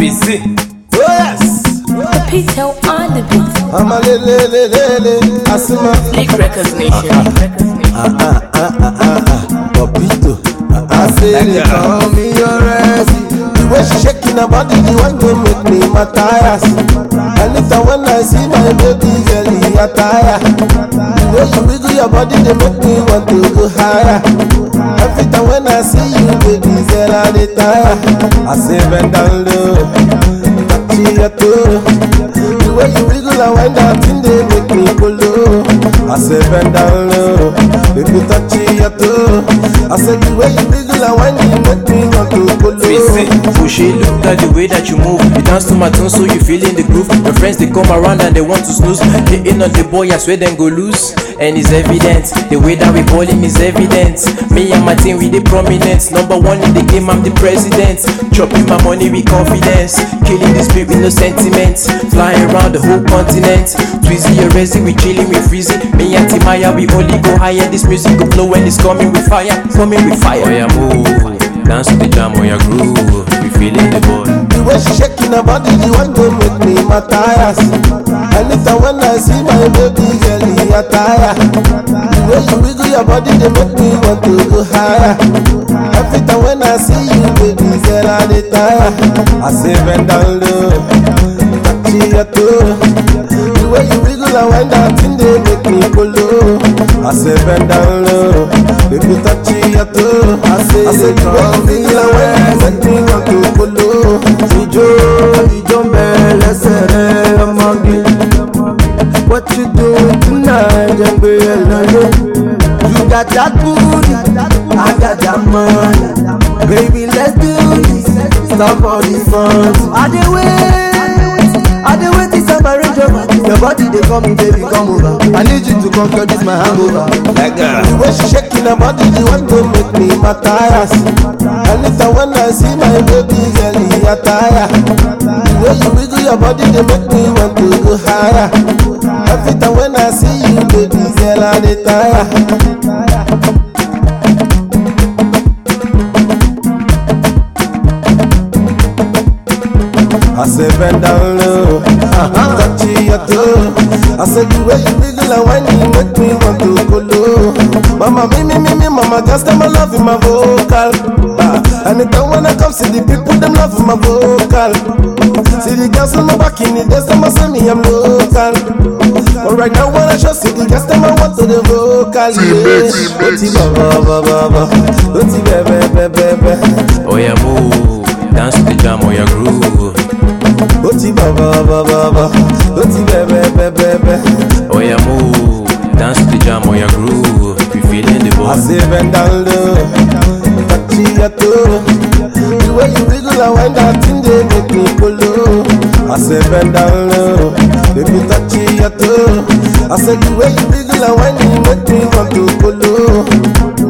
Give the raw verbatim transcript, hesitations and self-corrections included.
Busy. Oh yes. The Pito on the beat. I'm a lele lele lele. I see my League Records Nation. ah ah ah ah ah ah. Papito. I say they call me your resi. The way she shaking her body, the one to make me my tires. And if I when I see my baby girl, he attire. The way you wiggle your body, they make me want to go higher. Every time when I see you, baby girl, I dey tire. I say bend down low, touch your toe. The way you wiggle and wind that thing, they make me go low. I say bend down low, baby touch your toe. I say the way you wiggle and wind, you make me want to go low. Busy. Push it, look at the way that you move. You dance to my tune, so you feel in the groove. Your friends they come around and they want to snooze. Hitting on the boy, I swear them go lose. And it's evident, the way that we ball him is evident. Me and my team, we the prominence. Number one in the game, I'm the president. Chopping my money with confidence. Killing this beat with no sentiments. Flying around the whole continent. Twizzy, you're resi, we chilling, we freezing. Me and Timaya, we only go higher. This music go blow when it's coming with fire. Coming with fire. Oh yeah, move. Dance to the jam, oh yeah, groove. We feeling the boy. The way she shaking her body, the one to make me my tires. And if I when I see my baby girl, he attire. The way you wiggle your body, they make me want to go higher. Every time when I see you, baby girl, I dey tire. I say bend down low, touch your toe. The way you wiggle and wind that thing, they make me go low. I say bend down low, baby touch your toe. I say, I say the way you wiggle and wind, make me want to go low. Ijo, ijo mbele ọmọge. What you doing tonight? Jẹ́gbé ẹ lọ́lé. You got that booty, I got that money. Baby, let's do this. Stop all these fun. I dey wait, I dey wait till some arrange over. Your body dey call me, baby, come over. I need you to conquer this my hangover. Like that. The way she shaking her body, the one to make me my tires. And if I when I see my baby girl, he attire. The way you wiggle your body, they make me want to go higher. Every time when I see you, baby girl, I dey tire. I say bend down low, uh-huh. Touch your toe. I say the way you wiggle and whine, you make me want to go low. Mama, me, me, me, me, mama, just them I love in my vocal. Uh, anytime when I come, see the people, them love in my vocal. See the girls on my back in the days, them I say me, I'm local. But right now when I show, see the girls, them I want to the vocal. Yeah. Oti baba, baba, baba. Oti bebe, bebe, bebe. Oh yeah, move. Dance to the jam, oh yeah, groove. Oti baba baba baba, oti bebe bebe bebe. Oh yeah, move. Dance to the jam, oh yeah, groove. We feeling the boy. I say bend down low, touch your toe. The way you wiggle and wind that thing, they make me go low. I say bend down low, baby touch your toe. I say the way you wiggle and wind, you make me want to go low.